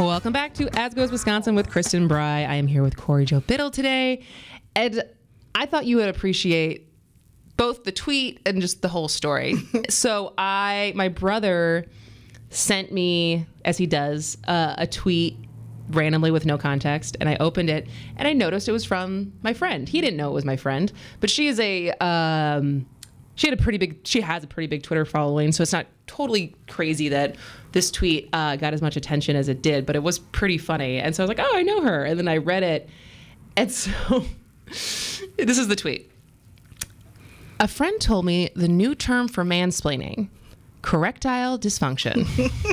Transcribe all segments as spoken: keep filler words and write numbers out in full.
Welcome back to As Goes Wisconsin with Kristen Bry. I am here with Corey Joe Biddle today. And I thought you would appreciate both the tweet and just the whole story. So I, my brother sent me, as he does, uh, a tweet randomly with no context, and I opened it and I noticed it was from my friend. He didn't know it was my friend, but she is a um she had a pretty big she has a pretty big Twitter following, so it's not totally crazy that this tweet uh got as much attention as it did, but it was pretty funny. And so I was like, oh, I know her. And then I read it, and so this is the tweet. A friend told me the new term for mansplaining: correctile dysfunction.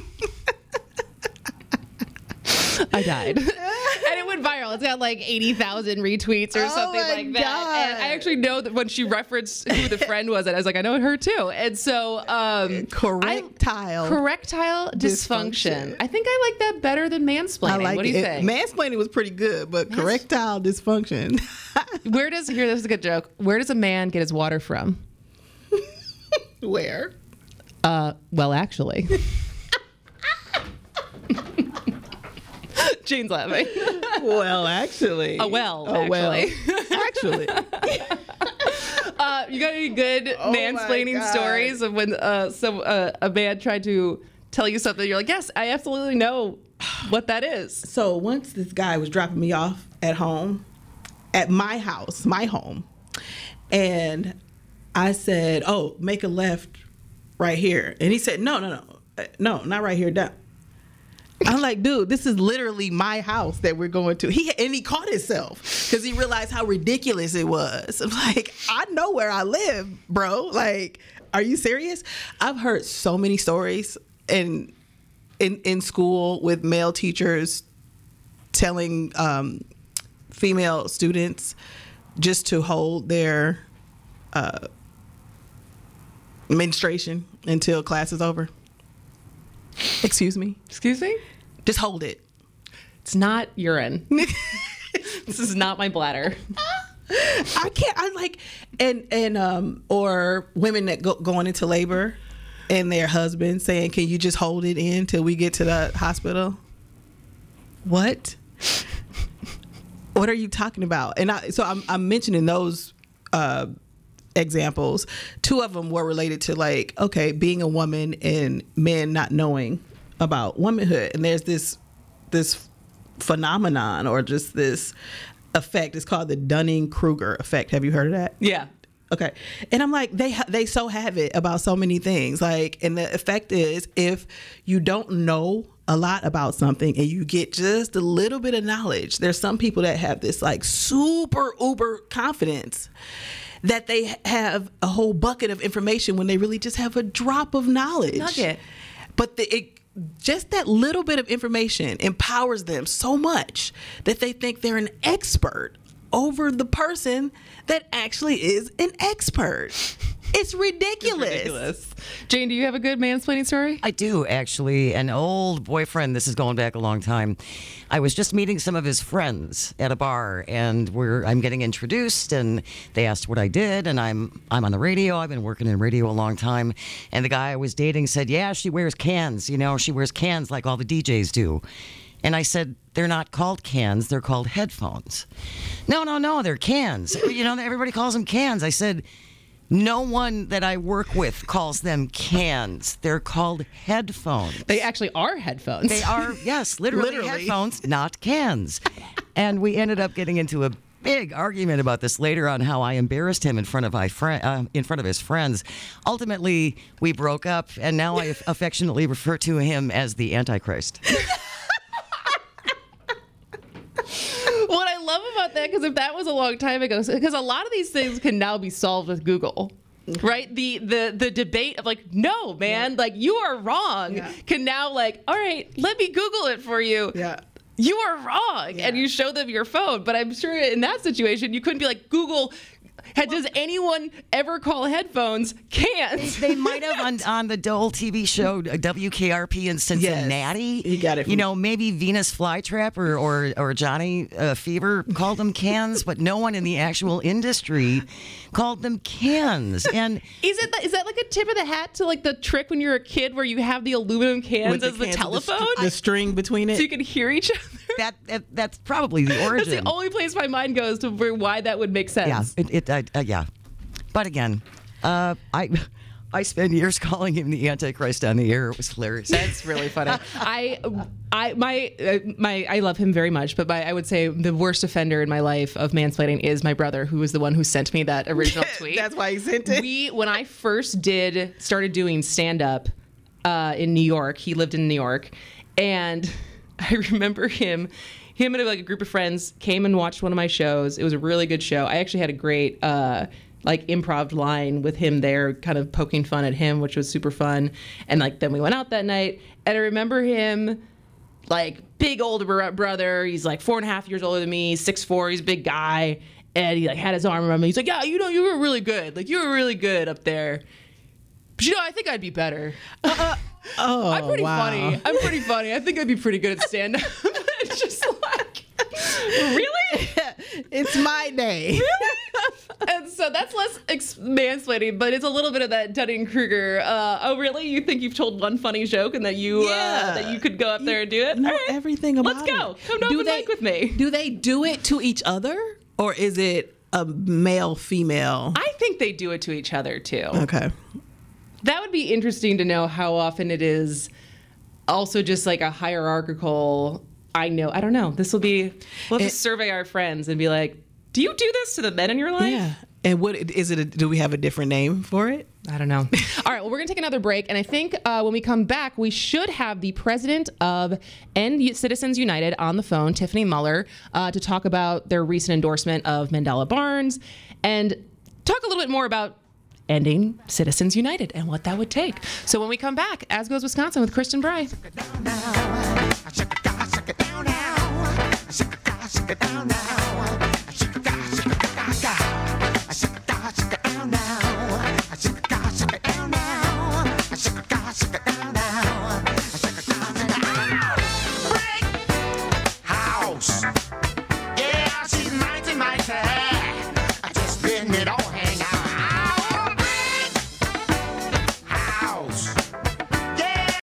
I died. And it went viral. It's got like eighty thousand retweets or oh something like that. God. And I actually know that when she referenced who the friend was, and I was like, I know her too. And so, um, correctile. I, correctile dysfunction. dysfunction. I think I like that better than mansplaining. I like what do you it. think? Mansplaining was pretty good, but Mans- correctile dysfunction. Where does, here, this is a good joke. Where does a man get his water from? Where? Uh, well, actually. Jane's laughing. Well, actually. A well, oh, actually. Well, actually. Uh, you got any good oh mansplaining stories of when uh, some uh, a man tried to tell you something? You're like, yes, I absolutely know what that is. So once this guy was dropping me off at home, at my house, my home, and I said, oh, make a left right here. And he said, no, no, no, no, not right here, down. I'm like, dude, this is literally my house that we're going to. He and he caught himself because he realized how ridiculous it was. I'm like, I know where I live, bro. Like, are you serious? I've heard so many stories in in in school with male teachers telling um, female students just to hold their uh, menstruation until class is over. Excuse me. Excuse me? Just hold it. It's not urine. This is not my bladder. I can't. I like, and and um, or women that go going into labor, and their husband saying, "Can you just hold it in till we get to the hospital?" What? What are you talking about? And I, so I'm I'm mentioning those uh, examples. Two of them were related to, like, okay, being a woman and men not knowing about womanhood. And there's this this phenomenon, or just this effect. It's called the Dunning-Kruger effect. Have you heard of that? Yeah. Okay. And I'm like, they ha- they so have it about so many things. Like, and the effect is, if you don't know a lot about something and you get just a little bit of knowledge, there's some people that have this like super uber confidence that they have a whole bucket of information when they really just have a drop of knowledge. Nugget. But the, it, just that little bit of information empowers them so much that they think they're an expert over the person that actually is an expert. It's ridiculous. It's ridiculous. Jane, do you have a good mansplaining story? I do, actually. An old boyfriend, this is going back a long time. I was just meeting some of his friends at a bar, and we're I'm getting introduced, and they asked what I did, and I'm I'm on the radio. I've been working in radio a long time. And the guy I was dating said, yeah, she wears cans. You know, she wears cans like all the D Js do. And I said, they're not called cans, they're called headphones. No, no, no, they're cans. You know, everybody calls them cans. I said, no one that I work with calls them cans. They're called headphones. They actually are headphones. They are, yes, literally, Literally. headphones, not cans. And we ended up getting into a big argument about this later on, how I embarrassed him in front of my friend, uh, in front of his friends. Ultimately, we broke up, and now I affectionately refer to him as the Antichrist. What I love about that, because if that was a long time ago, because a lot of these things can now be solved with Google, right? The the the debate of like, no, man, yeah. like you are wrong, yeah. can now like, all right, let me Google it for you. Yeah. You are wrong, yeah. and you show them your phone. But I'm sure in that situation, you couldn't be like, Google, Had, does anyone ever call headphones cans? They might have on, on the old T V show uh, W K R P in Cincinnati. Yes, he got it from- You know, maybe Venus Flytrap or or, or Johnny uh, Fever called them cans, but no one in the actual industry called them cans. And Is it is that like a tip of the hat to like the trick when you're a kid where you have the aluminum cans With as the, cans with telephone, the, the string between it. so you can hear each other? that, that that's probably the That's origin. the only place my mind goes to where why that would make sense. Yeah, it, it uh, uh, yeah. But again, uh, I I spent years calling him the Antichrist on the air. It was hilarious. That's really funny. I, I, my, uh, my, I love him very much, but my, I would say the worst offender in my life of mansplaining is my brother, who was the one who sent me that original tweet. That's why he sent it. We, when I first did, started doing stand up uh, in New York, he lived in New York, and I remember him. Him and like a group of friends came and watched one of my shows. It was a really good show. I actually had a great. Uh, like improv line with him there, kind of poking fun at him, which was super fun. And like then we went out that night, and I remember him like big older bro- brother. He's like four and a half years older than me, six four. He's a big guy, and he like had his arm around me. He's like, yeah, you know, you were really good. Like you were really good up there. But you know, I think I'd be better. Oh, I'm pretty wow. funny. I'm pretty funny. I think I'd be pretty good at stand up. It's just like, really? It's my day. And so that's less ex- mansplaining, but it's a little bit of that Dunning-Kruger. Uh, oh, really? You think you've told one funny joke and that you Yeah. uh, that you could go up there and do it? Know All right. everything about Let's go. it. Come to open mic with me. Do they do it to each other, or is it a male female? I think they do it to each other too. Okay. That would be interesting to know how often it is also just like a hierarchical. I know. I don't know. This will be. We'll have It- to survey our friends and be like, do you do this to the men in your life? Yeah. And what is it? A, do we have a different name for it? I don't know. All right, well, we're going to take another break. And I think uh, when we come back, we should have the president of End Citizens United on the phone, Tiffany Muller, uh, to talk about their recent endorsement of Mandela Barnes and talk a little bit more about ending Citizens United and what that would take. So when we come back, As Goes Wisconsin with Kristen Bry. Shake it down now. Shake it down now. Shake it down now.